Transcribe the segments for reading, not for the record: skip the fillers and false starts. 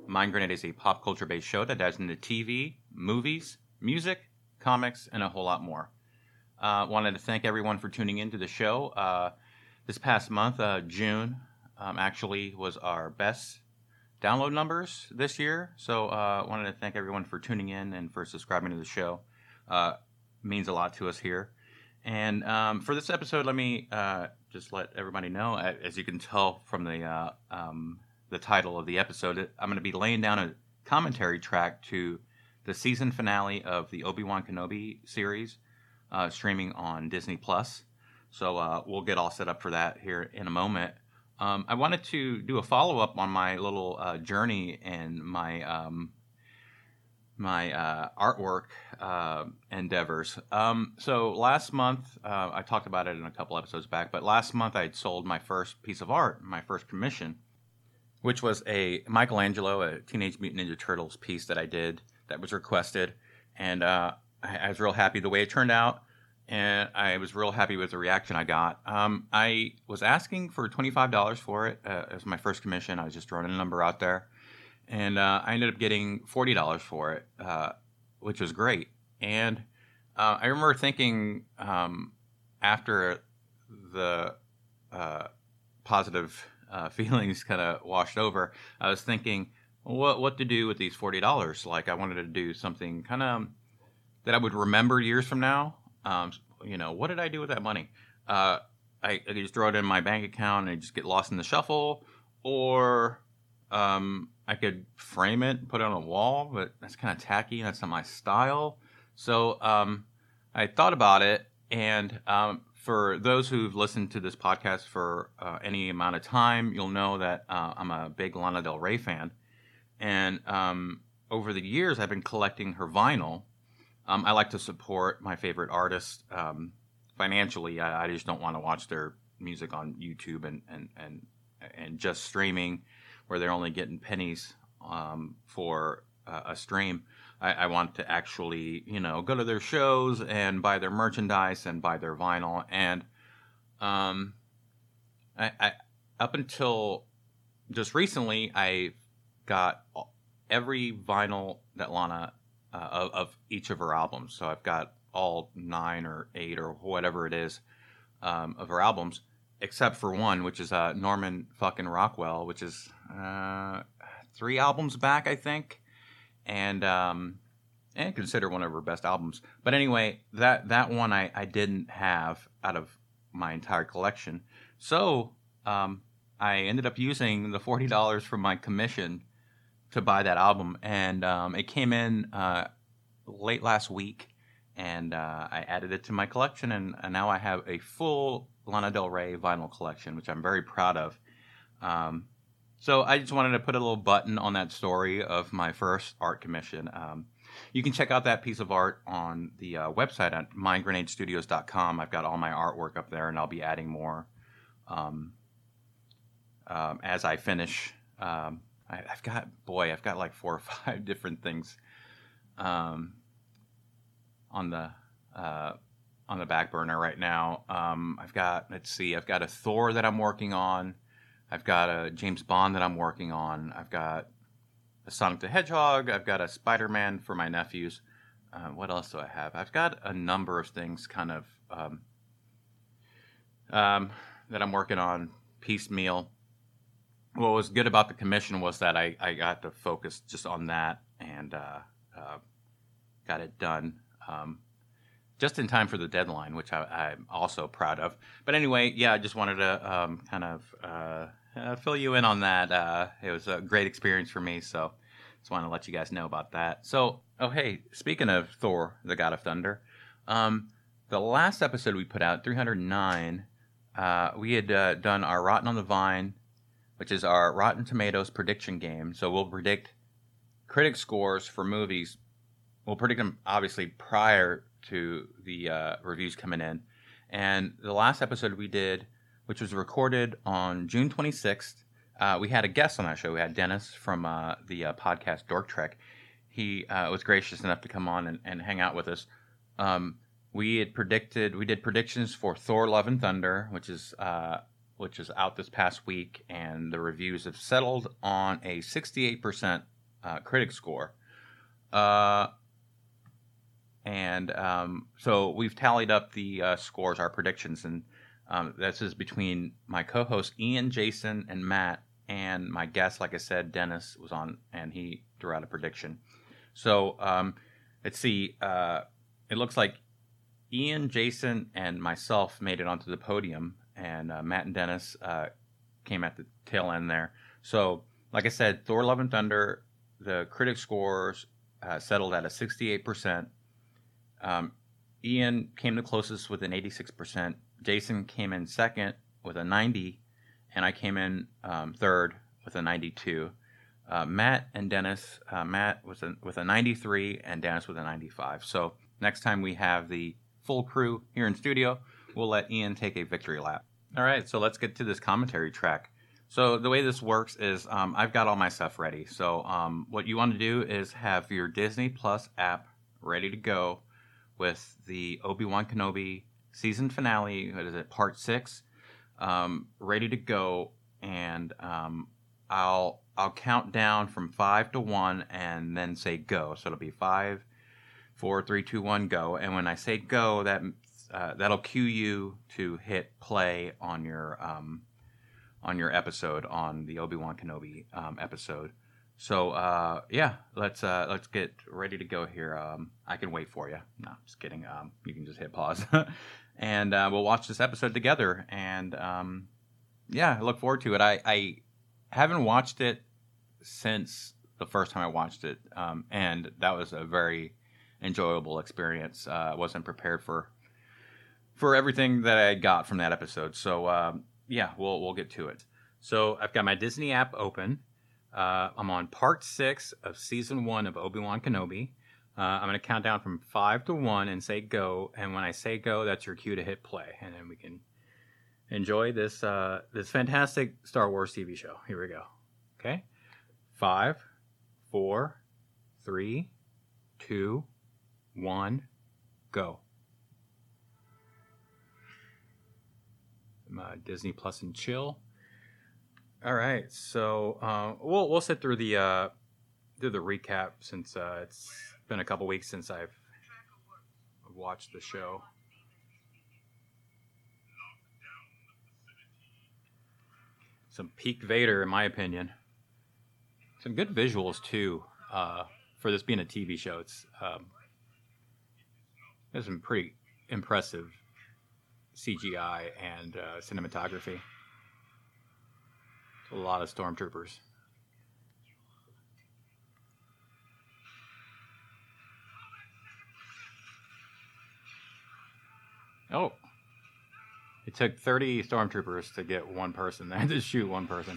Mind Grenade is a pop culture based show that dives into TV, movies, music, comics, and a whole lot more. Wanted to thank everyone for tuning into the show. This past month, June, actually was our best download numbers this year. So wanted to thank everyone for tuning in and for subscribing to the show. Means a lot to us here. And for this episode, let me just let everybody know, as you can tell from the title of the episode, I'm going to be laying down a commentary track to the season finale of the Obi-Wan Kenobi series, streaming on Disney Plus. So we'll get all set up for that here in a moment. I wanted to do a follow-up on my little journey and my artwork endeavors. So last month, I talked about it in a couple episodes back, but last month I had sold my first piece of art, my first commission, which was a Michelangelo, a Teenage Mutant Ninja Turtles piece that I did that was requested. And I was real happy the way it turned out. And I was real happy with the reaction I got. I was asking for $25 for it as my first commission. I was just throwing a number out there. And I ended up getting $40 for it, which was great. And I remember thinking after the positive feelings kind of washed over, I was thinking what to do with these $40. Like, I wanted to do something kind of that I would remember years from now. What did I do with that money? I just throw it in my bank account and I just get lost in the shuffle, or I could frame it, put it on a wall, but that's kind of tacky and that's not my style. So I thought about it, and for those who've listened to this podcast for any amount of time, you'll know that I'm a big Lana Del Rey fan. And over the years, I've been collecting her vinyl. I like to support my favorite artists financially. I just don't want to watch their music on YouTube and just streaming, where they're only getting pennies for a stream. I want to actually, go to their shows and buy their merchandise and buy their vinyl. And I up until just recently, I got every vinyl that Lana of each of her albums. So I've got all 9 or 8 or whatever it is of her albums, except for one, which is Norman fucking Rockwell, which is 3 albums back, I think, and consider one of her best albums. But anyway, that one I didn't have out of my entire collection, so I ended up using the $40 from my commission to buy that album, and it came in late last week, and I added it to my collection, and now I have a full Lana Del Rey vinyl collection, which I'm very proud of. So I just wanted to put a little button on that story of my first art commission. You can check out that piece of art on the website at mindgrenadestudios.com. I've got all my artwork up there, and I'll be adding more as I finish. I've got like 4 or 5 different things on the back burner right now. I've got a Thor that I'm working on. I've got a James Bond that I'm working on. I've got a Sonic the Hedgehog. I've got a Spider-Man for my nephews. What else do I have? I've got a number of things kind of that I'm working on piecemeal. What was good about the commission was that I got to focus just on that, and got it done just in time for the deadline, which I'm also proud of. But anyway, yeah, I just wanted to kind of fill you in on that. It was a great experience for me, so just wanted to let you guys know about that. So, hey, speaking of Thor, the God of Thunder, the last episode we put out, 309, we had done our Rotten on the Vine, which is our Rotten Tomatoes prediction game. So we'll predict critic scores for movies. We'll predict them, obviously, prior to the reviews coming in. And the last episode we did, which was recorded on June 26th, we had a guest on that show. We had Dennis from the podcast Dork Trek. He was gracious enough to come on and hang out with us. We did predictions for Thor: Love and Thunder, which is out this past week, and the reviews have settled on a 68% critic score. So we've tallied up the scores, our predictions, and this is between my co-hosts Ian, Jason, and Matt, and my guest, like I said, Dennis was on, and he threw out a prediction. So let's see. It looks like Ian, Jason, and myself made it onto the podium, and Matt and Dennis came at the tail end there. So, like I said, Thor: Love and Thunder, the critic scores settled at a 68%. Ian came the closest with an 86%. Jason came in second with a 90, and I came in third with a 92. Matt and Dennis, Matt was with a 93, and Dennis with a 95. So next time we have the full crew here in studio, we'll let Ian take a victory lap. All right, so let's get to this commentary track. So the way this works is I've got all my stuff ready. So what you want to do is have your Disney Plus app ready to go with the Obi-Wan Kenobi season finale, what is it, part 6, ready to go, and I'll count down from 5 to 1 and then say go. So it'll be 5, 4, 3, 2, 1, go. And when I say go, that'll cue you to hit play on your episode, on the Obi-Wan Kenobi episode. So yeah, let's get ready to go here. I can wait for you. No, just kidding. You can just hit pause, and we'll watch this episode together. And yeah, I look forward to it. I haven't watched it since the first time I watched it, and that was a very enjoyable experience. I wasn't prepared for everything that I got from that episode. So yeah, we'll get to it. So I've got my Disney app open. I'm on part 6 of season 1 of Obi-Wan Kenobi. I'm going to count down from 5 to 1 and say go. And when I say go, that's your cue to hit play. And then we can enjoy this fantastic Star Wars TV show. Here we go. Okay. 5, 4, 3, 2, 1, go. Disney Plus and chill. All right, so we'll sit through the recap since it's been a couple weeks since I've watched the show. Some peak Vader, in my opinion. Some good visuals too. For this being a TV show, there's some pretty impressive CGI and cinematography. A lot of stormtroopers. Oh. It took 30 stormtroopers to get one person there, to shoot one person.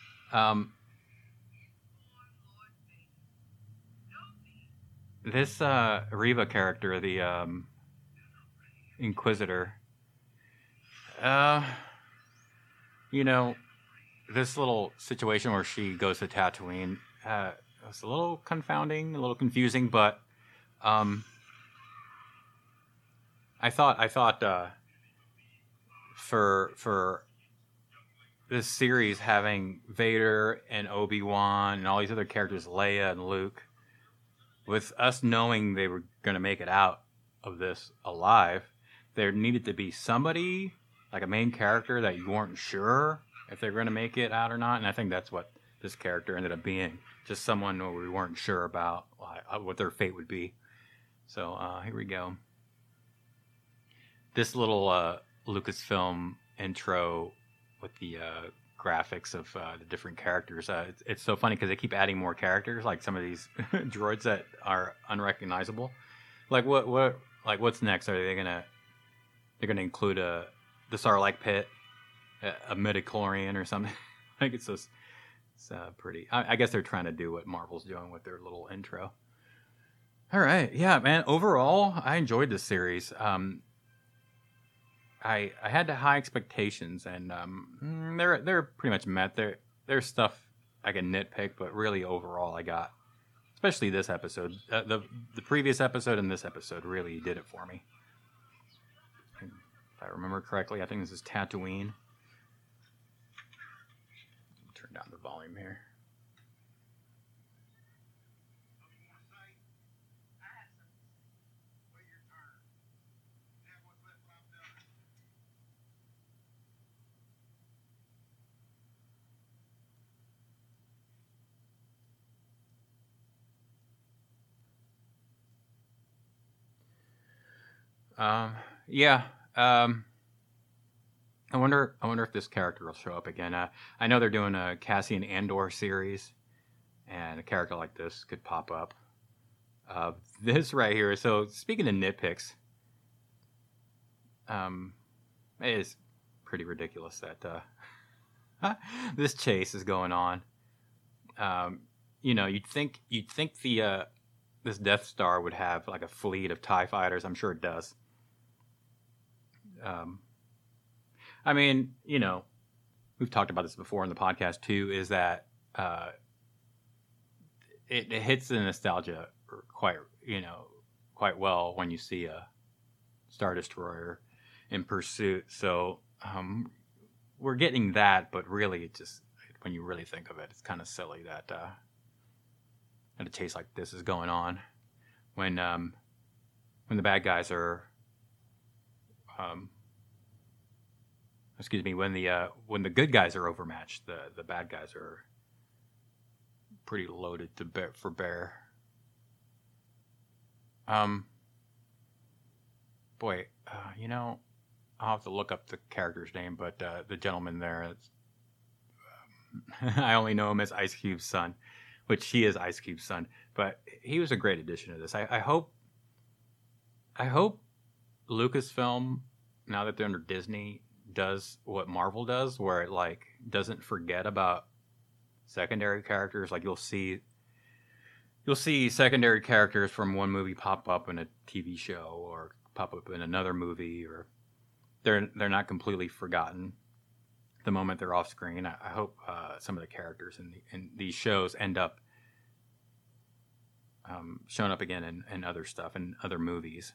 This Reva character, the Inquisitor, this little situation where she goes to Tatooine was a little confounding, a little confusing, but I thought for this series, having Vader and Obi-Wan and all these other characters, Leia and Luke, with us knowing they were going to make it out of this alive, there needed to be somebody, like a main character, that you weren't sure if they're going to make it out or not. And I think that's what this character ended up being. Just someone where we weren't sure about what their fate would be. So here we go. This little Lucasfilm intro with the graphics of the different characters. It's so funny because they keep adding more characters, like some of these droids that are unrecognizable. Like what's next? Are they gonna include the Sarlacc pit, a midichlorian or something? Like it's pretty. I guess they're trying to do what Marvel's doing with their little intro. All right, yeah, man. Overall, I enjoyed this series. I had high expectations, and they're pretty much met. There's stuff I can nitpick, but really overall, I got, especially this episode, the previous episode and this episode really did it for me. If I remember correctly, I think this is Tatooine. Turn down the volume here. Yeah. I wonder if this character will show up again. I know they're doing a Cassian Andor series, and a character like this could pop up. This right here. So speaking of nitpicks, it is pretty ridiculous that this chase is going on. You'd think the this Death Star would have like a fleet of TIE fighters. I'm sure it does. I mean, we've talked about this before in the podcast too. Is that it hits the nostalgia quite well when you see a Star Destroyer in pursuit. So we're getting that, but really, it just when you really think of it, it's kind of silly that a chase like this is going on when the bad guys are. When the good guys are overmatched, the bad guys are pretty loaded for bear. Boy, I'll have to look up the character's name, but the gentleman there, I only know him as Ice Cube's son, which he is Ice Cube's son, but he was a great addition to this. I hope Lucasfilm, now that they're under Disney, does what Marvel does, where it like doesn't forget about secondary characters. Like you'll see secondary characters from one movie pop up in a TV show or pop up in another movie, or they're not completely forgotten the moment they're off screen. I hope some of the characters in these shows end up showing up again in other stuff, in other movies.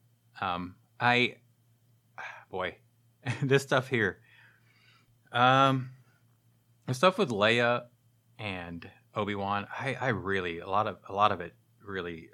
This stuff here. The stuff with Leia and Obi-Wan, I really a lot of it really.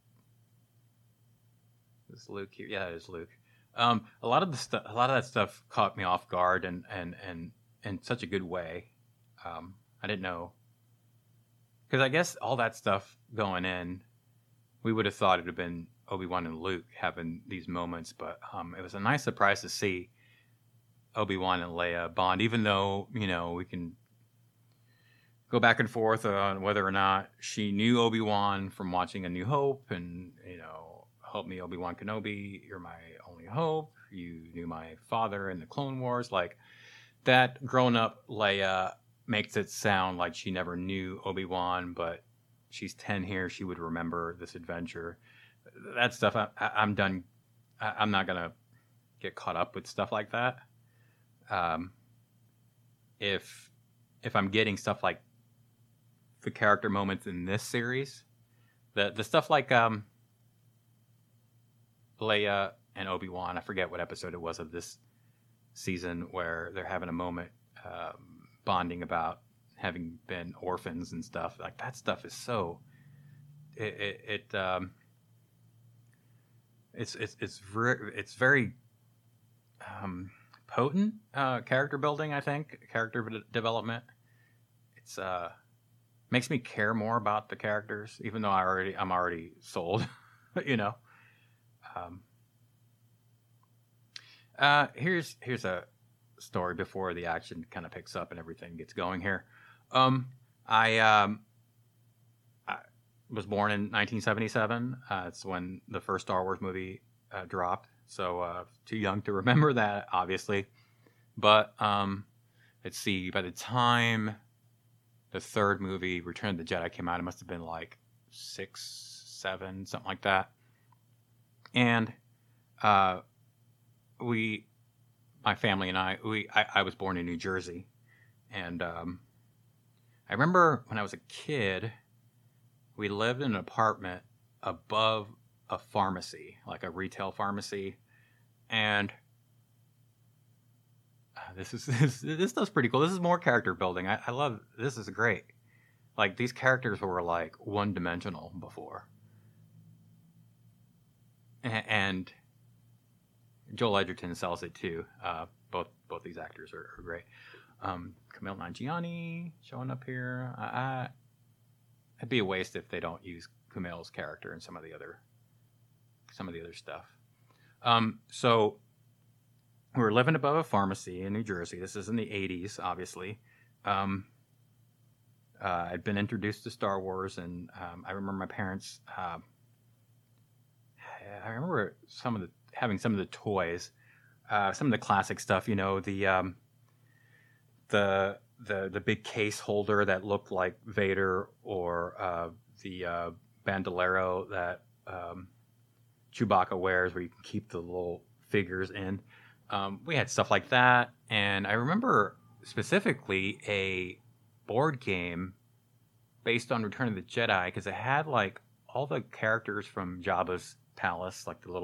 Is Luke here? Yeah, it is Luke. A lot of that stuff caught me off guard and in such a good way. I didn't know, because I guess all that stuff going in, we would have thought it would have been Obi-Wan and Luke having these moments, but it was a nice surprise to see Obi-Wan and Leia bond, even though, we can go back and forth on whether or not she knew Obi-Wan from watching A New Hope and, help me, Obi-Wan Kenobi, you're my only hope, you knew my father in the Clone Wars. Like, that grown-up Leia makes it sound like she never knew Obi-Wan, but she's 10 here, she would remember this adventure. That stuff, I'm done. I'm not going to get caught up with stuff like that. If I'm getting stuff like the character moments in this series, the stuff like Leia and Obi-Wan, I forget what episode it was of this season where they're having a moment bonding about having been orphans and stuff. Like, that stuff is so it's very potent character building. I think character development. It's makes me care more about the characters, even though I'm already sold. Here's a story before the action kind of picks up and everything gets going here. I was born in 1977. It's when the first Star Wars movie dropped. So too young to remember that, obviously. But let's see, by the time the third movie, Return of the Jedi, came out, it must have been like 6, 7, something like that. And my family and I was born in New Jersey. And I remember when I was a kid, we lived in an apartment above a pharmacy, like a retail pharmacy. And this stuff's pretty cool. This is more character building. I love this. Is great. Like, these characters were like one-dimensional before, and Joel Edgerton sells it too. Both these actors are great. Kumail Nanjiani showing up here. It'd be a waste if they don't use Kumail's character in some of the other stuff. So we were living above a pharmacy in New Jersey. This is in the 80s, obviously. I'd been introduced to Star Wars, and I remember my parents. I remember having some of the toys, some of the classic stuff. You know, the big case holder that looked like Vader, or the bandolero that Chewbacca wears, where you can keep the little figures in. We had stuff like that, and I remember specifically a board game based on Return of the Jedi, because it had like all the characters from Jabba's palace, like the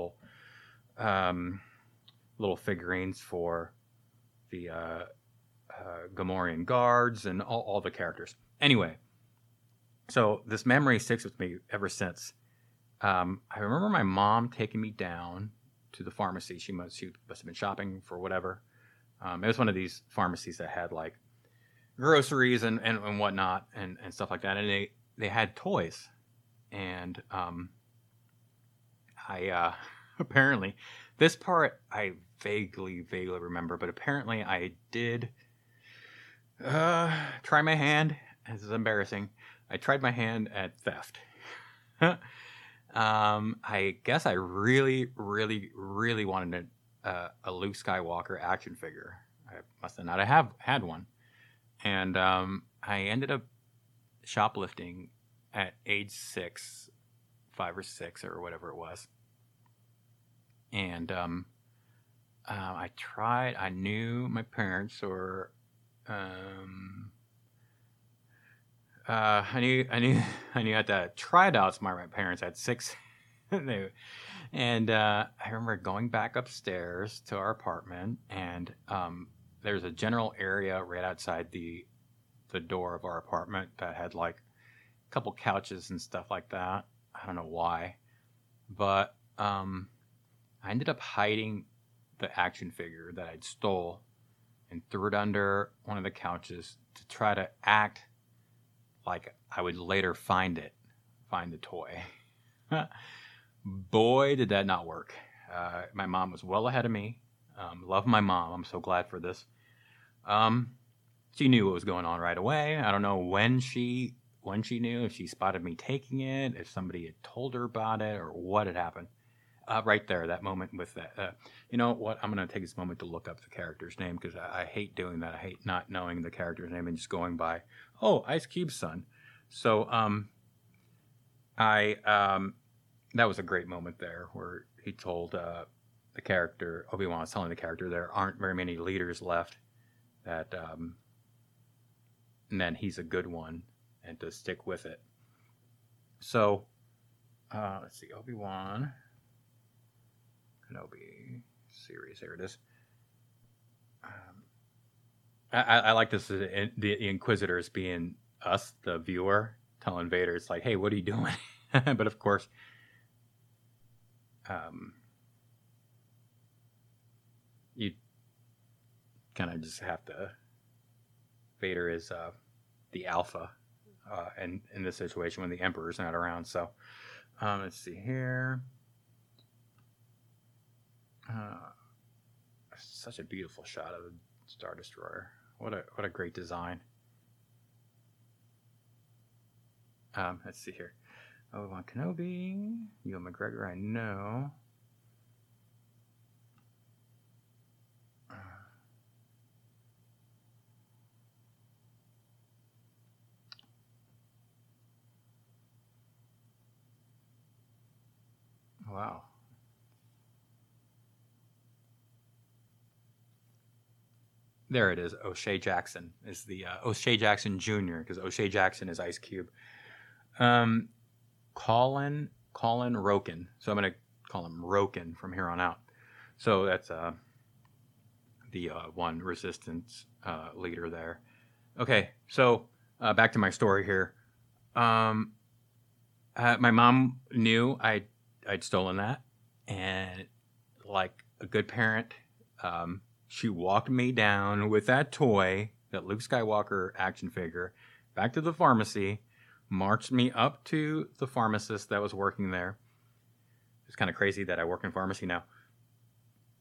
little figurines for the Gamorrean guards and all the characters. Anyway, so this memory sticks with me ever since. I remember my mom taking me down to the pharmacy. She must have been shopping for whatever. It was one of these pharmacies that had like groceries and whatnot and stuff like that. And they had toys. And I apparently, this part I vaguely remember, but apparently I did try my hand. This is embarrassing. I tried my hand at theft. I guess I really wanted a Luke Skywalker action figure. I must not have had one. And I ended up shoplifting at age 5 or 6 or whatever it was. And I knew my parents, or I knew at the tryouts my parents had 6. And I remember going back upstairs to our apartment, and there's a general area right outside the door of our apartment that had like a couple couches and stuff like that. I don't know why, but I ended up hiding the action figure that I'd stole and threw it under one of the couches to try to act like I would later find the toy. Boy, did that not work. My mom was well ahead of me. Love my mom. I'm so glad for this. She knew what was going on right away. I don't know when she knew, if she spotted me taking it, if somebody had told her about it, or what had happened. Right there, that moment with that. You know what? I'm going to take this moment to look up the character's name, because I hate doing that. I hate not knowing the character's name and just going by, oh, Ice Cube's son. So that was a great moment there where he told the character, Obi-Wan was telling the character there aren't very many leaders left, that and then he's a good one, and to stick with it. So let's see, Obi-Wan Kenobi series. Here it is. I like this, the Inquisitors being us, the viewer, telling Vader, it's like, hey, what are you doing? But of course, you kind of just have to. Vader is the alpha, and in this situation when the Emperor's not around. So let's see here. Such a beautiful shot of the Star Destroyer. What a great design. Let's see here. Obi-Wan Kenobi, Ewan McGregor, I know. Wow. There it is. O'Shea Jackson is the O'Shea Jackson Jr., because O'Shea Jackson is Ice Cube. Colin Roken. So I'm going to call him Roken from here on out. So that's the one Resistance leader there. Okay, so back to my story here. My mom knew I'd stolen that, and like a good parent, she walked me down with that toy, that Luke Skywalker action figure, back to the pharmacy, marched me up to the pharmacist that was working there. It's kind of crazy that I work in pharmacy now.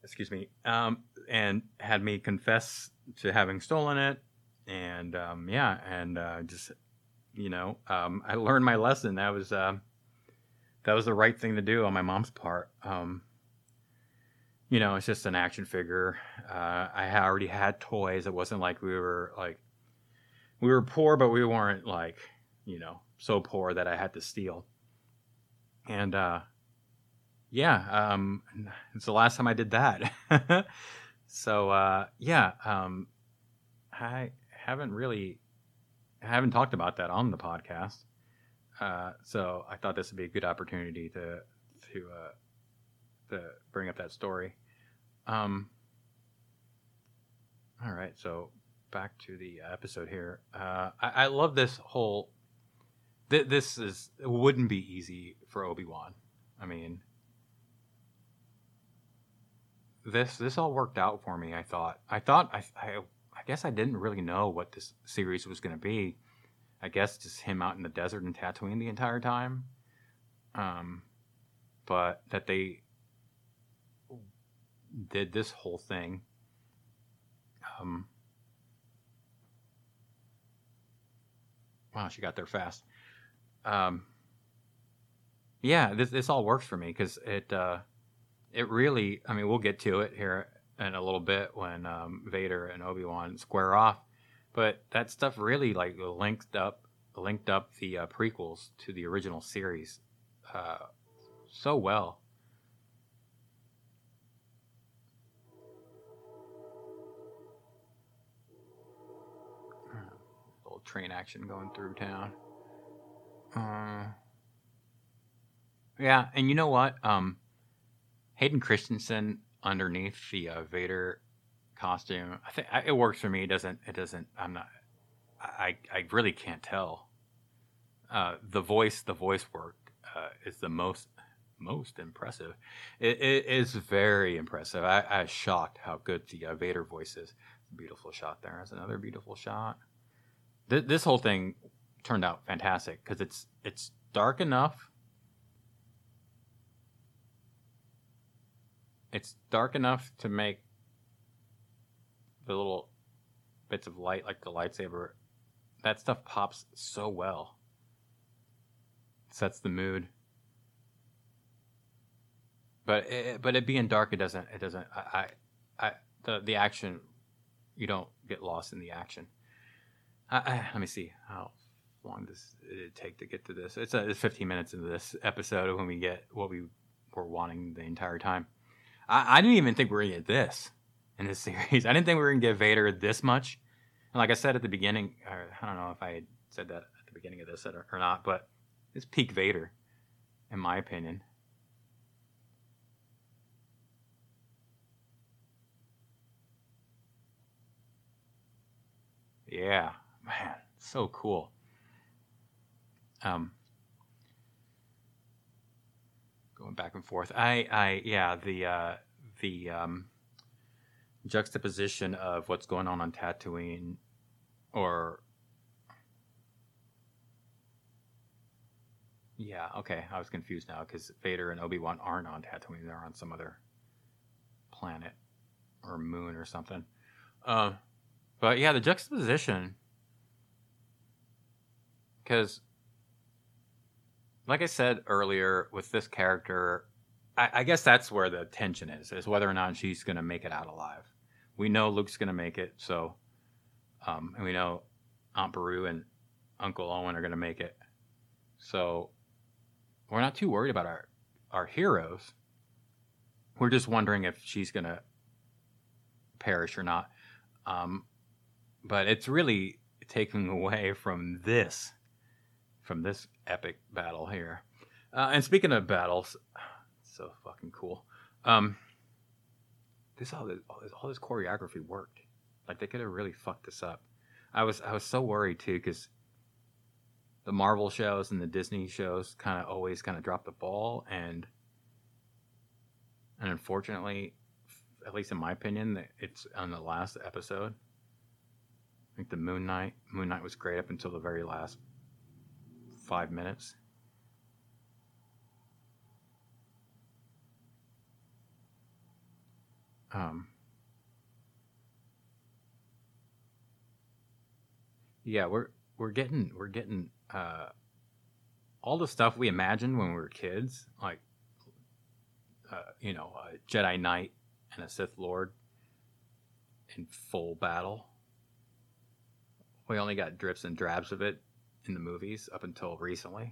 excuse me, and had me confess to having stolen it, and just I learned my lesson. That was the right thing to do on my mom's part. It's just an action figure. I already had toys. It wasn't like we were poor, but we weren't like, so poor that I had to steal. And it's the last time I did that. So I haven't talked about that on the podcast. So I thought this would be a good opportunity to bring up that story. All right, so back to the episode here. I love this whole. It wouldn't be easy for Obi-Wan. I mean, this all worked out for me. I guess I didn't really know what this series was going to be. I guess just him out in the desert and Tatooine the entire time. But that they did this whole thing. Wow, she got there fast. This all works for me because it really. I mean, we'll get to it here in a little bit when Vader and Obi-Wan square off. But that stuff really linked up the prequels to the original series so well. Little train action going through town. And you know what? Hayden Christensen underneath the Vader costume, I think it works for me. It doesn't. I'm not. I really can't tell. The voice work is the most impressive. It is very impressive. I was shocked how good the Vader voice is. Beautiful shot there. That's another beautiful shot. This whole thing turned out fantastic because it's dark enough. It's dark enough to make the little bits of light, like the lightsaber, that stuff pops so well. Sets the mood. But it being dark, it doesn't. The action, you don't get lost in the action. Let me see how long does it take to get to this. It's 15 minutes into this episode when we get what we were wanting the entire time. I didn't even think we were going to get this in this series. I didn't think we were going to get Vader this much. And like I said at the beginning, I don't know if I had said that at the beginning of this or not, but it's peak Vader, in my opinion. Yeah, man, so cool. Going back and forth. The juxtaposition of what's going on Tatooine, or okay, I was confused now because Vader and Obi-Wan aren't on Tatooine; they're on some other planet or moon or something. But yeah, the juxtaposition, because like I said earlier, with this character, I guess that's where the tension is whether or not she's going to make it out alive. We know Luke's going to make it, so, and we know Aunt Beru and Uncle Owen are going to make it. So we're not too worried about our heroes. We're just wondering if she's going to perish or not. But it's really taking away from this epic battle here. And speaking of battles, so fucking cool. All this choreography worked. Like they could have really fucked this up. I was so worried too because the Marvel shows and the Disney shows always drop the ball, and unfortunately, at least in my opinion, it's on the last episode. I think the Moon Knight was great up until the very last 5 minutes. Um, yeah, we're getting all the stuff we imagined when we were kids, like a Jedi Knight and a Sith Lord in full battle. We only got drips and drabs of it in the movies up until recently.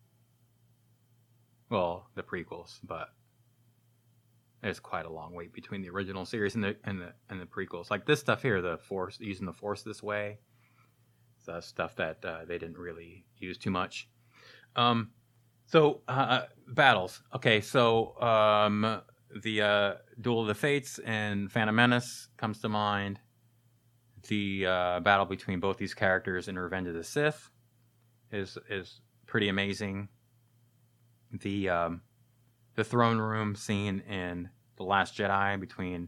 Well, the prequels, but there's quite a long wait between the original series and the prequels. Like this stuff here, the Force, using the Force this way, it's stuff that they didn't really use too much. So battles. Okay, so the Duel of the Fates and Phantom Menace comes to mind. The battle between both these characters in Revenge of the Sith is pretty amazing. The throne room scene in The Last Jedi between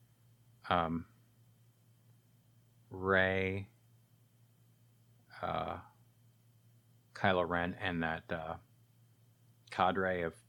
Rey, Kylo Ren, and that cadre of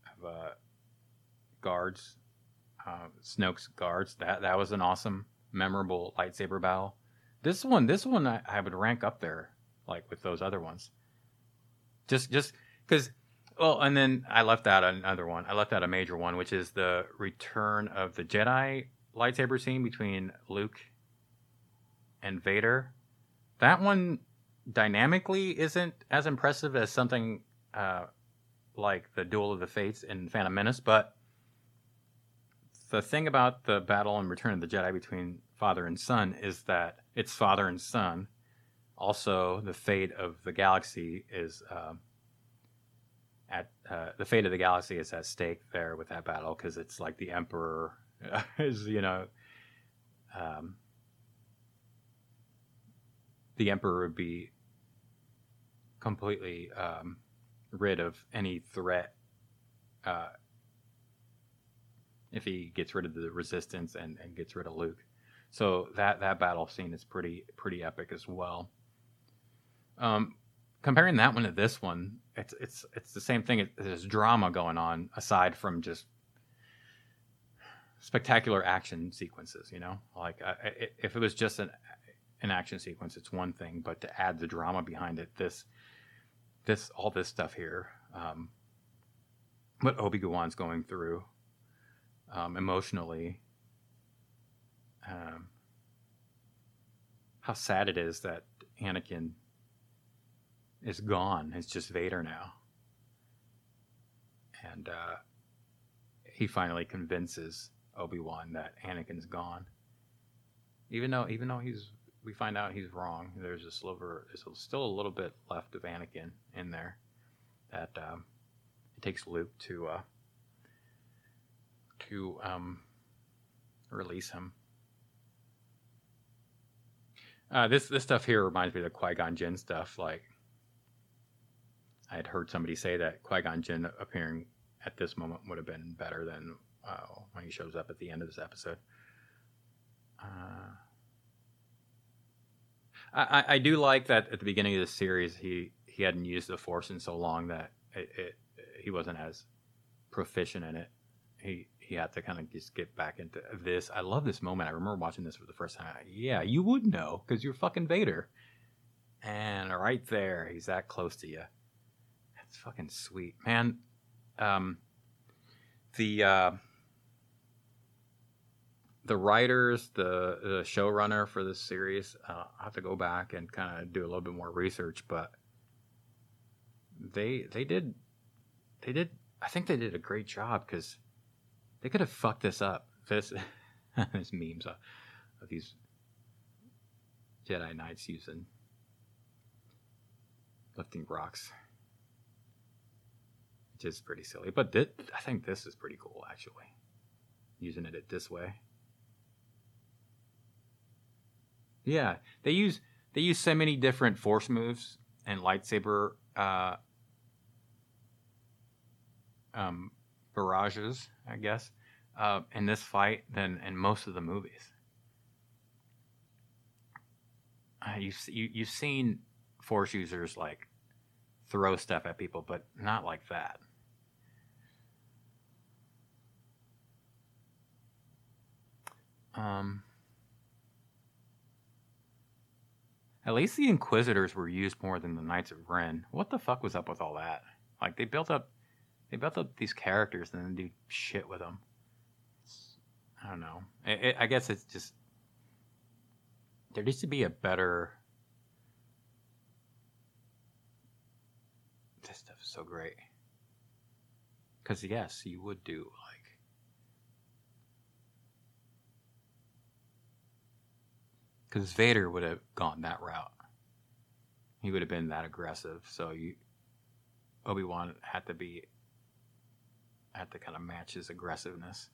guards, Snoke's guards. That was an awesome, memorable lightsaber battle. This one I would rank up there, like with those other ones. Just because. Well, and then I left out another one. I left out a major one, which is the return of the Jedi lightsaber scene between Luke and Vader. That one dynamically isn't as impressive as something like the Duel of the Fates in Phantom Menace, but the thing about the battle and Return of the Jedi between father and son is that it's father and son. Also, the fate of the galaxy is the fate of the galaxy is at stake there with that battle, because it's like the Emperor is, the Emperor would be completely rid of any threat if he gets rid of the Resistance and gets rid of Luke. So that battle scene is pretty epic as well. Comparing that one to this one, it's the same thing. There's drama going on aside from just spectacular action sequences. Like if it was just an action sequence, it's one thing, but to add the drama behind it, all this stuff here, what Obi-Wan's going through emotionally, how sad it is that Anakin is gone. It's just Vader now. And he finally convinces Obi-Wan that Anakin's gone. Even though we find out he's wrong. There's still a little bit left of Anakin in there that it takes Luke to release him. This stuff here reminds me of the Qui-Gon Jinn stuff. Like, I had heard somebody say that Qui-Gon Jinn appearing at this moment would have been better than when he shows up at the end of this episode. I do like that at the beginning of this series he hadn't used the Force in so long that he wasn't as proficient in it. He had to kind of just get back into this. I love this moment. I remember watching this for the first time. Yeah, you would know because you're fucking Vader. And right there, he's that close to you. That's fucking sweet, man. The writers, the showrunner for this series, I have to go back and kind of do a little bit more research, but they did. I think they did a great job because they could have fucked this up. There's memes of these Jedi Knights lifting rocks, which is pretty silly. But I think this is pretty cool, actually, using it this way. Yeah, they use so many different Force moves and lightsaber barrages, I guess, in this fight than in most of the movies. You've seen Force users like throw stuff at people, but not like that. Um, at least the Inquisitors were used more than the Knights of Ren. What the fuck was up with all that? Like they built up these characters and then do shit with them. I don't know. I guess it's just there needs to be a better. This stuff is so great. Because yes, you would do like. Because Vader would have gone that route. He would have been that aggressive. So Obi-Wan had to kind of match his aggressiveness.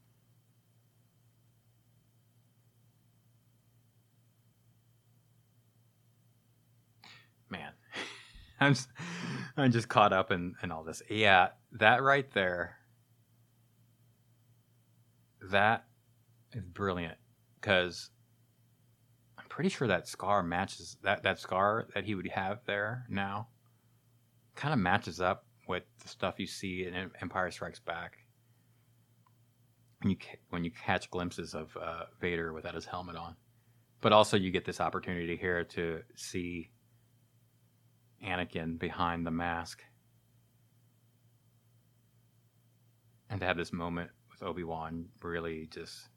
Man, I'm just caught up in all this. Yeah, that right there, that is brilliant because I'm pretty sure that scar matches that scar that he would have there now. Kind of matches up with the stuff you see in Empire Strikes Back. When you catch glimpses of Vader without his helmet on, but also you get this opportunity here to see Anakin behind the mask, and to have this moment with Obi-Wan really just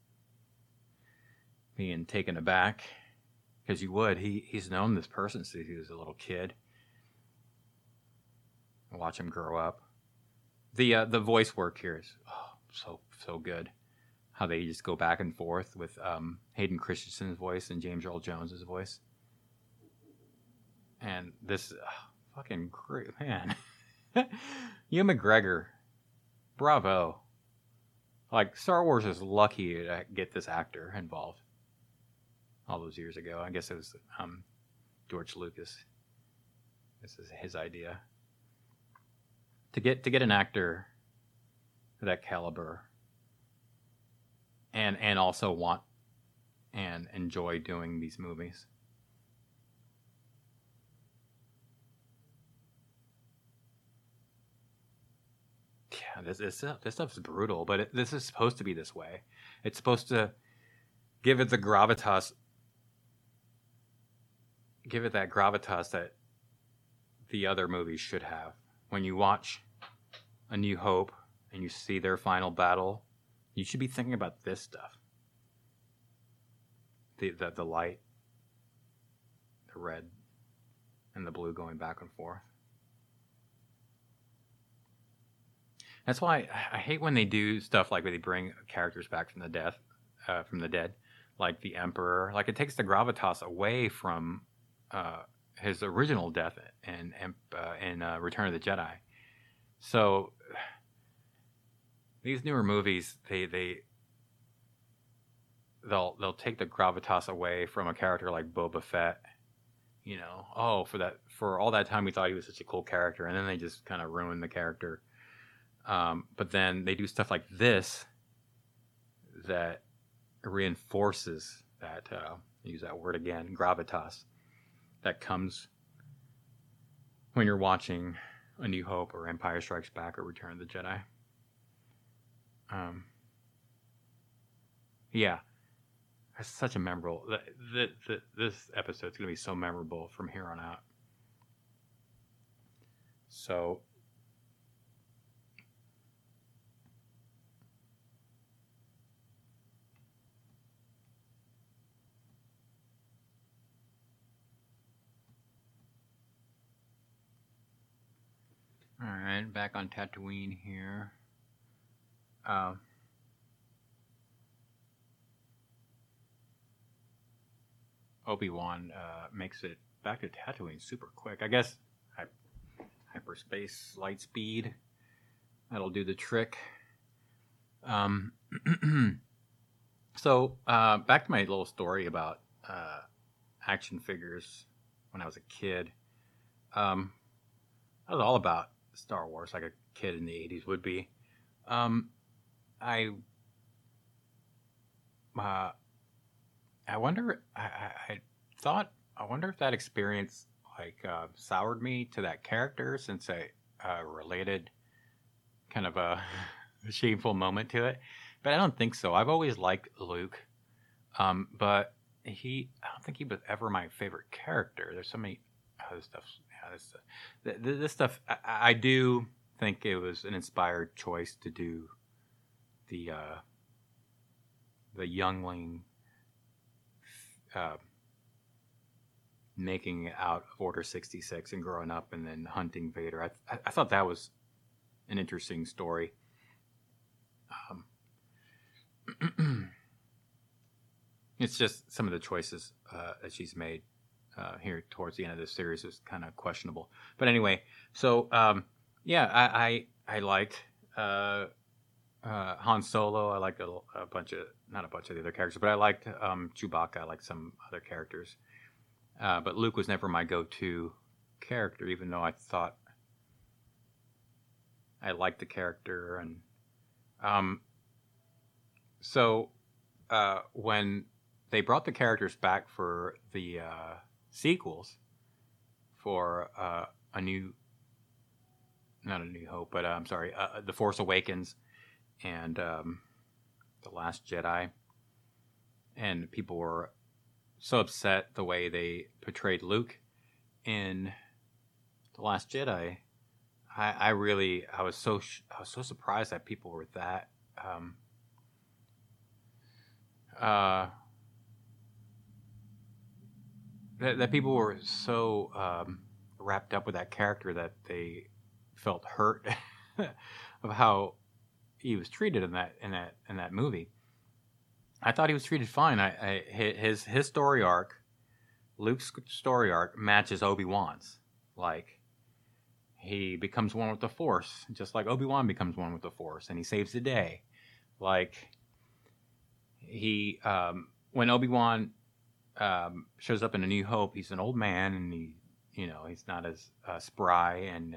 being taken aback, because he's known this person since he was a little kid. Watch him grow up. The voice work here is so good. How they just go back and forth with Hayden Christensen's voice and James Earl Jones's voice. And this fucking great, man. Ewan McGregor, bravo. Like, Star Wars is lucky to get this actor involved. All those years ago. I guess it was George Lucas. This is his idea. To get an actor of that caliber and also want and enjoy doing these movies. Yeah, this stuff's brutal, but this is supposed to be this way. It's supposed to give it the gravitas. Give it that gravitas that the other movies should have. When you watch A New Hope and you see their final battle, you should be thinking about this stuff. The light, the red, and the blue going back and forth. That's why I hate when they do stuff like when they bring characters back from the dead, like the Emperor. Like, it takes the gravitas away from his original death in Return of the Jedi. So these newer movies, they'll take the gravitas away from a character like Boba Fett. You know, for all that time we thought he was such a cool character, and then they just kind of ruin the character. But then they do stuff like this that reinforces that, use that word again, gravitas, that comes when you're watching A New Hope or Empire Strikes Back or Return of the Jedi. Yeah, it's such a memorable. This episode's going to be so memorable from here on out. So. All right, back on Tatooine here. Obi-Wan makes it back to Tatooine super quick. I guess hyperspace light speed. That'll do the trick. So back to my little story about action figures when I was a kid. I was all about Star Wars, like a kid in the 80s would be. I wonder. I wonder if that experience soured me to that character, since I related kind of a shameful moment to it. But I don't think so. I've always liked Luke. But I don't think he was ever my favorite character. There's so many other stuff. Yeah, this stuff, I do think it was an inspired choice to do the youngling uh, making it out of Order 66 and growing up and then hunting Vader. I thought that was an interesting story. It's just some of the choices that she's made here towards the end of this series is kind of questionable. But anyway, so yeah, I liked Han Solo. I liked a bunch of, not a bunch of the other characters, but I liked Chewbacca. I liked some other characters. But Luke was never my go-to character, even though I thought I liked the character. And so when they brought the characters back for the sequels, for not a New Hope, but I'm sorry, The Force Awakens and The Last Jedi, and people were so upset the way they portrayed Luke in The Last Jedi. I was so surprised that people were that that people were so wrapped up with that character that they felt hurt of how he was treated in that movie. I thought he was treated fine. His story arc, Luke's story arc, matches Obi-Wan's. Like, he becomes one with the Force, just like Obi-Wan becomes one with the Force, and he saves the day. Like, he when Obi-Wan shows up in A New Hope, he's an old man, and he's not as spry, and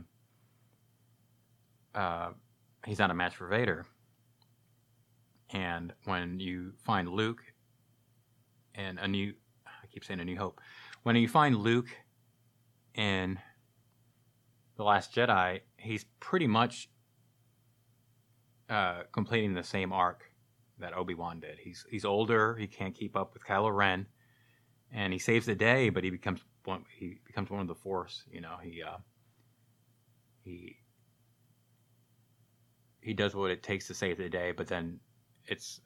he's not a match for Vader. And when you find Luke in I keep saying A New Hope, when you find Luke in The Last Jedi, he's pretty much completing the same arc that Obi-Wan did. He's older, he can't keep up with Kylo Ren, and he saves the day, but he becomes one of the Force. He does what it takes to save the day, but then it's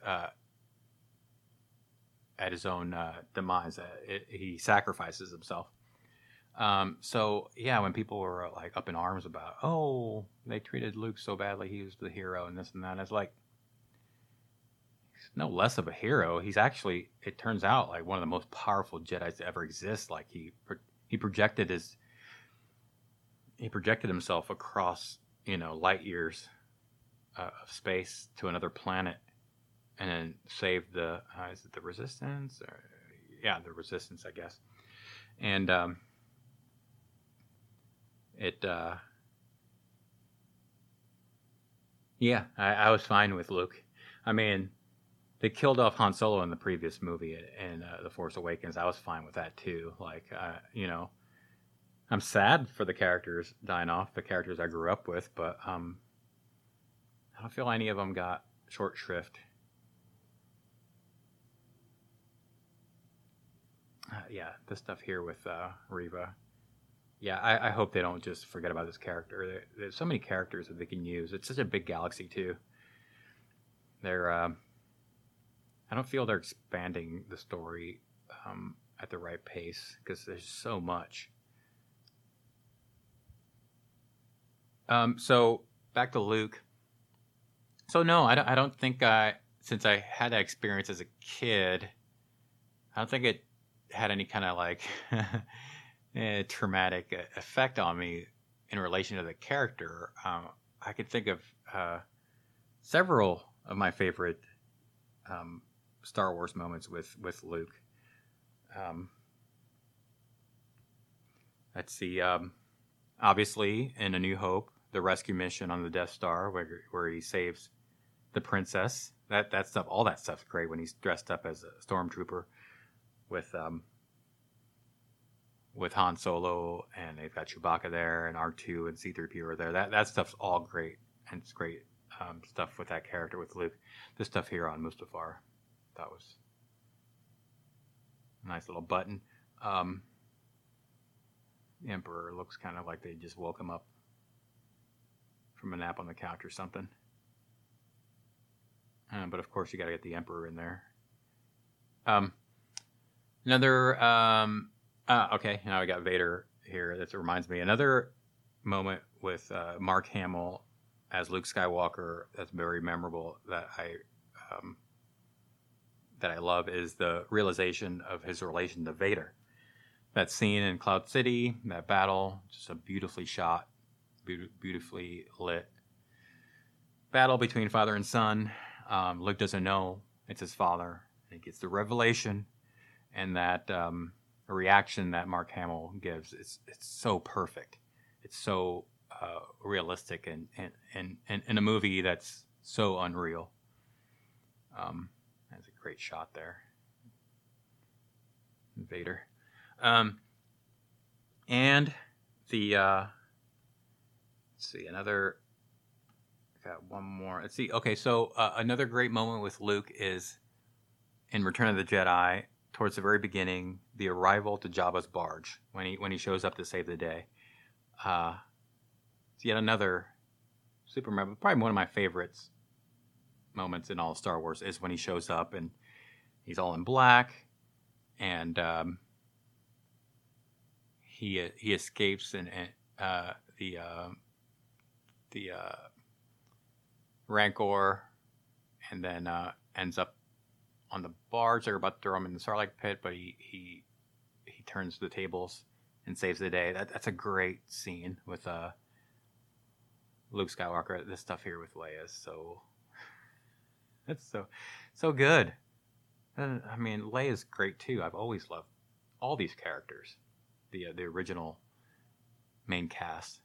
at his own demise. He sacrifices himself. So yeah, when people were like up in arms about, oh, they treated Luke so badly, he was the hero and this and that, it's like, he's no less of a hero. He's actually, it turns out, like one of the most powerful Jedis to ever exist. Like he projected himself across light years of space to another planet, and then saved the is it the Resistance? The Resistance, I guess. And I was fine with Luke. I mean, they killed off Han Solo in the previous movie in The Force Awakens. I was fine with that too. Like, I'm sad for the characters dying off, the characters I grew up with, but I don't feel any of them got short shrift. This stuff here with Reva. Yeah, I hope they don't just forget about this character. There's so many characters that they can use. It's such a big galaxy too. I don't feel they're expanding the story at the right pace because there's so much. So back to Luke. So no, I don't think since I had that experience as a kid, I don't think it had any kind of like traumatic effect on me in relation to the character. I could think of several of my favorite Star Wars moments with Luke. Let's see. Obviously, in A New Hope, the rescue mission on the Death Star, where he saves the princess. That stuff, all that stuff's great when he's dressed up as a stormtrooper with Han Solo, and they've got Chewbacca there, and R2 and C-3PO are there. That stuff's all great, and it's great stuff with that character with Luke. This stuff here on Mustafar, that was Nice little button. The Emperor looks kind of like they just woke him up from a nap on the couch or something. But of course, you got to get the Emperor in there. Another. Okay, now I got Vader here. That reminds me. Another moment with Mark Hamill as Luke Skywalker that's very memorable that I love is the realization of his relation to Vader. That scene in Cloud City, that battle, just a beautifully shot, beautifully lit battle between father and son. Luke doesn't know it's his father. He gets the revelation, and that reaction that Mark Hamill gives, it's so perfect. It's so realistic and in a movie that's so unreal. That's a great shot there. Vader. And the let's see, got one more. Let's see. Okay, so another great moment with Luke is in Return of the Jedi, towards the very beginning, the arrival to Jabba's barge when he shows up to save the day. It's yet another super memorable, probably one of my favorites moments in all of Star Wars is when he shows up and he's all in black, and he escapes and the Rancor, and then ends up on the barge. They're about to throw him in the Sarlacc pit, but he turns the tables and saves the day. That's a great scene with Luke Skywalker. This stuff here with Leia is so good. And, I mean, Leia's great too. I've always loved all these characters, the original main cast.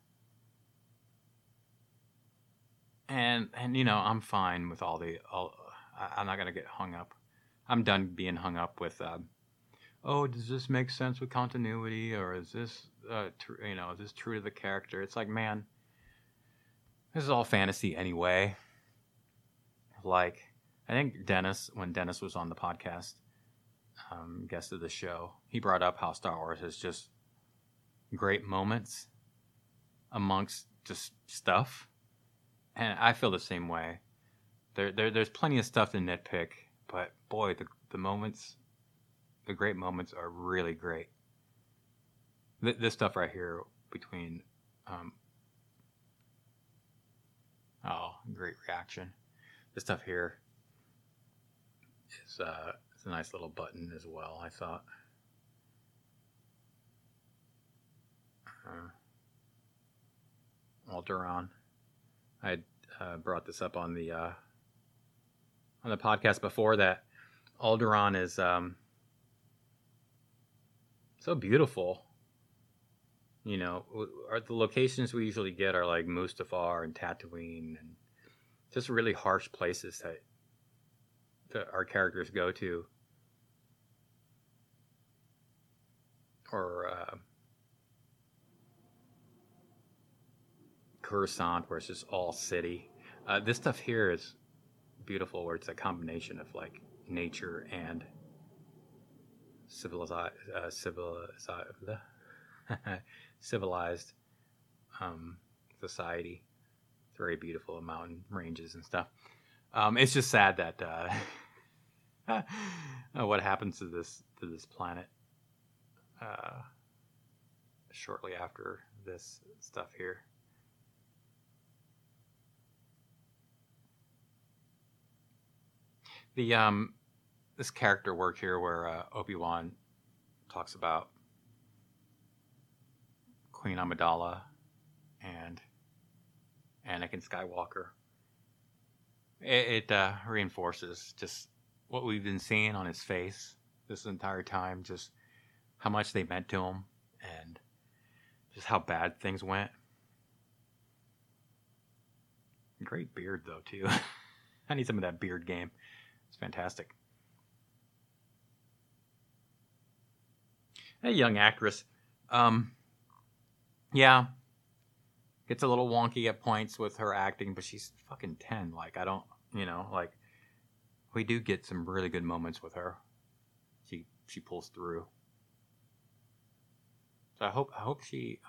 And you know, I'm fine with all. I'm not gonna get hung up. I'm done being hung up with. Does this make sense with continuity, or is this is this true to the character? It's like, man, this is all fantasy anyway. Like, I think when Dennis was on the podcast, guest of the show, he brought up how Star Wars is just great moments amongst just stuff. And I feel the same way. There's plenty of stuff to nitpick, but boy, the moments, the great moments are really great. This stuff right here between, great reaction. This stuff here is it's a nice little button as well, I thought. Alderaan. I had brought this up on the podcast before, that Alderaan is so beautiful. You know, the locations we usually get are like Mustafar and Tatooine, and just really harsh places that our characters go to, or Coruscant, where it's just all city. This stuff here is beautiful, where it's a combination of like nature and civilized society. It's very beautiful, mountain ranges and stuff. It's just sad that what happens to this planet shortly after this stuff here. The this character work here, where Obi-Wan talks about Queen Amidala and Anakin Skywalker, it reinforces just what we've been seeing on his face this entire time, just how much they meant to him and just how bad things went. Great beard though too. I need some of that beard game. It's fantastic. A young actress. Yeah. Gets a little wonky at points with her acting, but she's fucking 10. Like, we do get some really good moments with her. she pulls through. So I hope she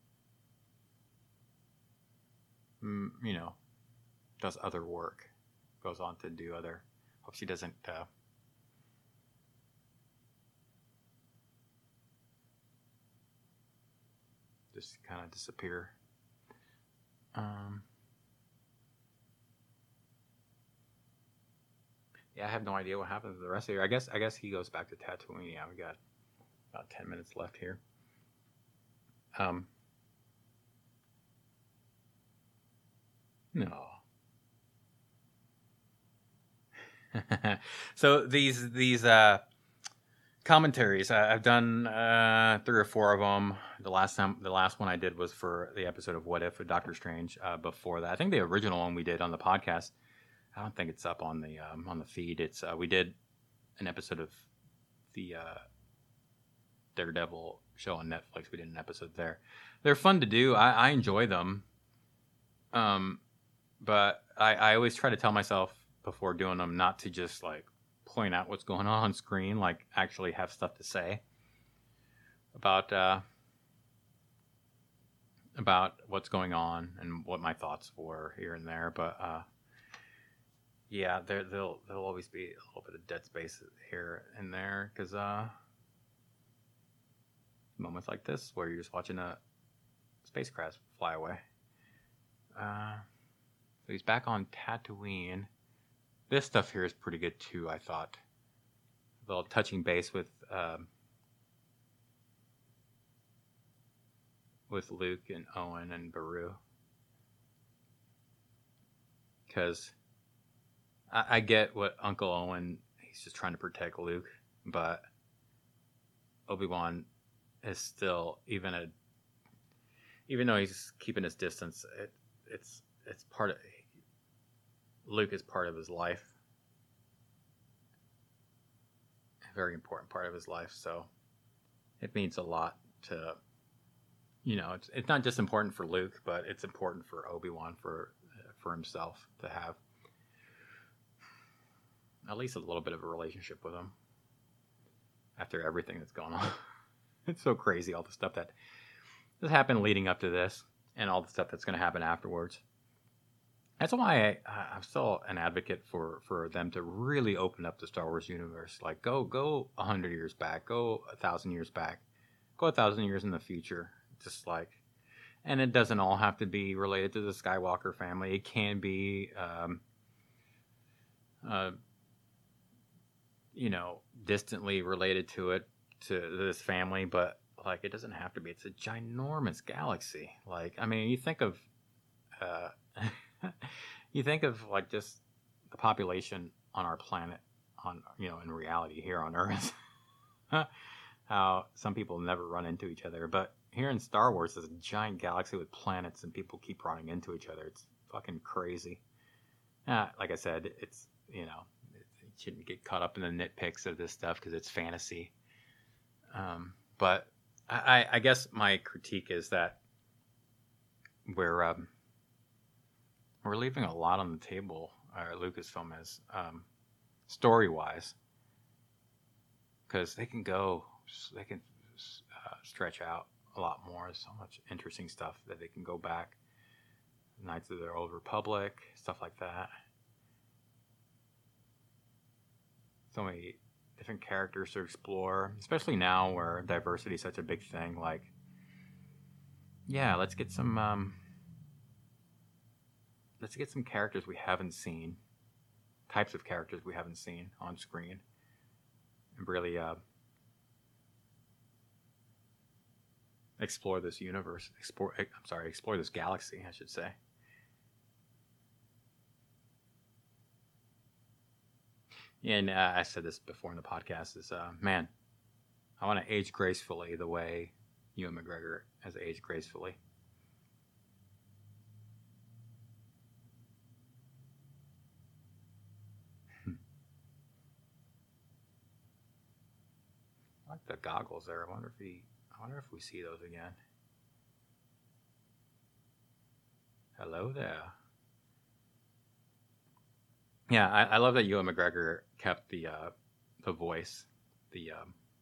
you know, does other work, goes on to do other. Hope she doesn't just kind of disappear. Yeah, I have no idea what happens to the rest of the year. I guess he goes back to Tatooine. Yeah, we got about 10 minutes left here. No. So these commentaries, I've done 3 or 4 of them. The last one I did was for the episode of What If with Doctor Strange. Before that, I think the original one we did on the podcast, I don't think it's up on the feed. It's we did an episode of the Daredevil show on Netflix. We did an episode there. They're fun to do. I enjoy them. But I always try to tell myself before doing them not to just like point out what's going on screen, like actually have stuff to say about what's going on and what my thoughts were here and there. But yeah, there'll always be a little bit of dead space here and there because moments like this where you're just watching a spacecraft fly away. So he's back on Tatooine. This stuff here is pretty good too, I thought. A little touching base with Luke and Owen and Beru. Because I get what Uncle Owen, he's just trying to protect Luke, but Obi-Wan is still, even though he's keeping his distance, it's part of, Luke is part of his life, a very important part of his life. So it means a lot to, it's not just important for Luke, but it's important for Obi-Wan for himself to have at least a little bit of a relationship with him after everything that's gone on. It's so crazy, all the stuff that has happened leading up to this and all the stuff that's going to happen afterwards. That's why I'm still an advocate for them to really open up the Star Wars universe. Like, go 100 years back, go 1,000 years back, go 1,000 years in the future. Just like, and it doesn't all have to be related to the Skywalker family. It can be, distantly related to this family, but like, it doesn't have to be. It's a ginormous galaxy. Like, I mean, you think of, like just the population on our planet, in reality here on Earth, how some people never run into each other. But here in Star Wars, there's a giant galaxy with planets and people keep running into each other. It's fucking crazy. Like I said, it's, you shouldn't get caught up in the nitpicks of this stuff because it's fantasy. But I guess my critique is that we're leaving a lot on the table, Lucasfilm is, story-wise, because they can stretch out a lot more. There's so much interesting stuff that they can go back. Knights of the Old Republic, stuff like that. So many different characters to explore, especially now where diversity is such a big thing. Like, yeah, let's get some characters we haven't seen, types of characters we haven't seen on screen, and really explore this universe. Explore this galaxy, I should say. And I said this before in the podcast, is, man, I want to age gracefully the way Ewan McGregor has aged gracefully. I like the goggles there. I wonder if we see those again. Hello there. Yeah, I love that Ewan McGregor kept the voice, the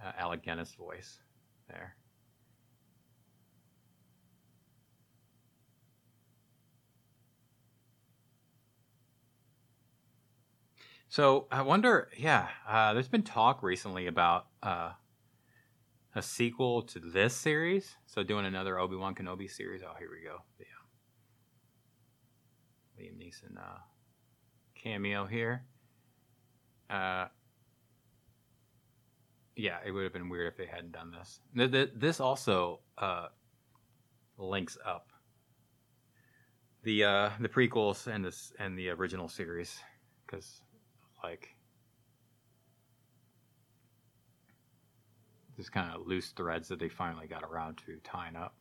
Alec Guinness voice there. So I wonder, there's been talk recently about a sequel to this series. So doing another Obi-Wan Kenobi series. Oh, here we go. Yeah. Liam Neeson cameo here. Yeah, it would have been weird if they hadn't done this. This also links up the prequels and the original series, because there's kind of loose threads that they finally got around to tying up.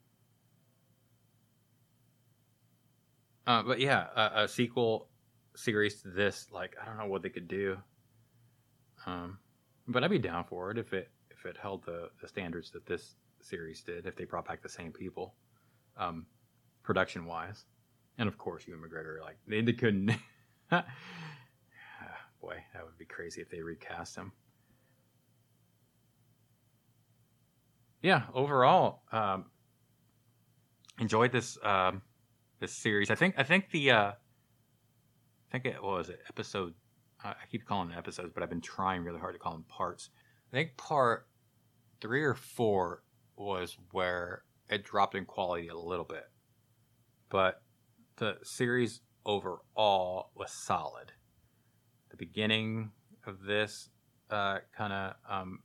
But yeah, a sequel series to this, I don't know what they could do. But I'd be down for it if it held the standards that this series did, if they brought back the same people, production wise, and of course Ewan McGregor. They couldn't. Boy, that would be crazy if they recast him. Yeah, overall, enjoyed this series. I think it was episode. I keep calling them episodes, but I've been trying really hard to call them parts. I think part 3 or 4 was where it dropped in quality a little bit, but the series overall was solid. The beginning of this kind of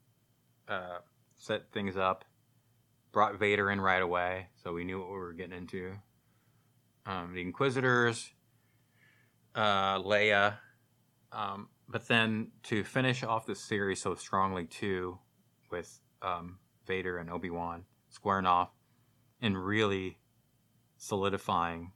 set things up, brought Vader in right away, so we knew what we were getting into. The Inquisitors, Leia, but then to finish off the series so strongly too, with Vader and Obi-Wan squaring off and really solidifying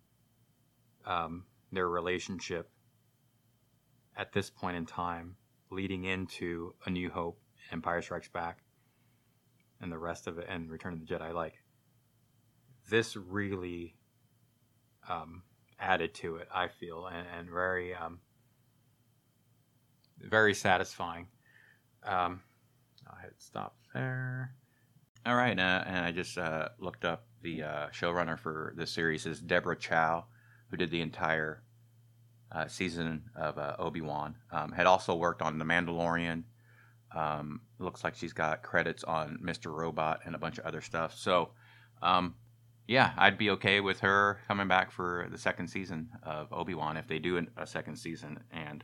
their relationship at this point in time, leading into A New Hope, Empire Strikes Back, and the rest of it, and Return of the Jedi. This really added to it, I feel, and very very satisfying. I'll hit stop there. All right, and I just looked up the showrunner for this series is Deborah Chow, who did the entire season of Obi-Wan. Had also worked on The Mandalorian. Looks like she's got credits on Mr. Robot and a bunch of other stuff. So, yeah, I'd be okay with her coming back for the second season of Obi-Wan if they do a second season. And,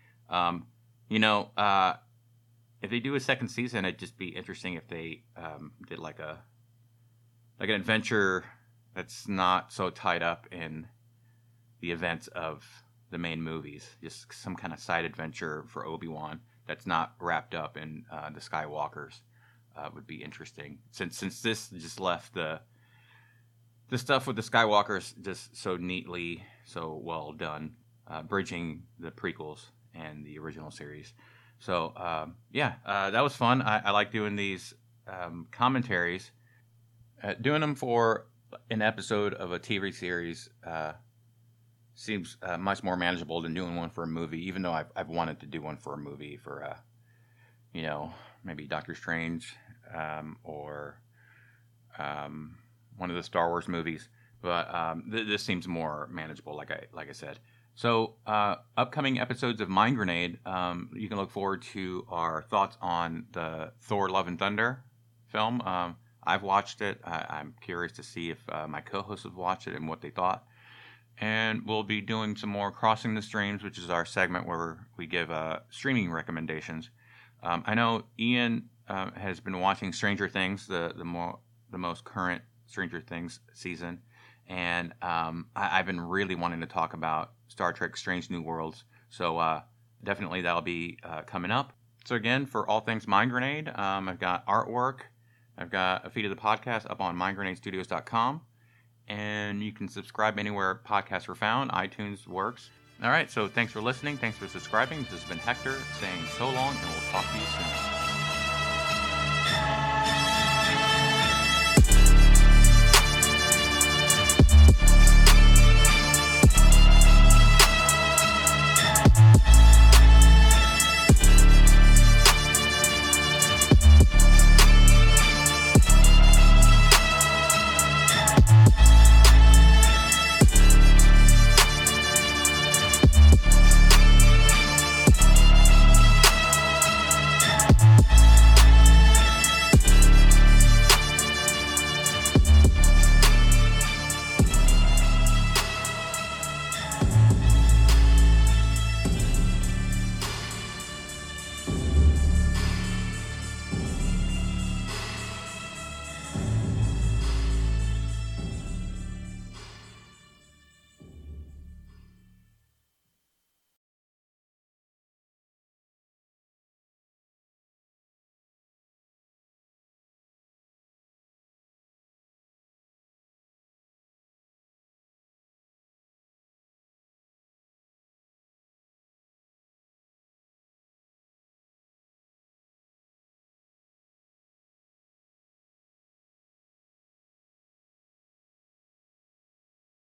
if they do a second season, it'd just be interesting if they did like an adventure that's not so tied up in the events of the main movies. Just some kind of side adventure for Obi-Wan that's not wrapped up in the Skywalkers would be interesting. Since this just left the stuff with the Skywalkers just so neatly, so well done, bridging the prequels and the original series. So that was fun. I like doing these commentaries. Doing them for an episode of a TV series seems much more manageable than doing one for a movie, even though I've wanted to do one for a movie for, maybe Doctor Strange or one of the Star Wars movies. But this seems more manageable, like I said. So upcoming episodes of Mind Grenade, you can look forward to our thoughts on the Thor Love and Thunder film. I've watched it. I'm curious to see if my co-hosts have watched it and what they thought. And we'll be doing some more Crossing the Streams, which is our segment where we give streaming recommendations. I know Ian has been watching Stranger Things, the most current Stranger Things season, and I've been really wanting to talk about Star Trek Strange New Worlds. So definitely that'll be coming up. So again, for all things Mind Grenade, I've got artwork. I've got a feed of the podcast up on mindgrenadestudios.com. And you can subscribe anywhere podcasts are found. iTunes works. All right, so thanks for listening. Thanks for subscribing. This has been Hector saying so long, and we'll talk to you soon.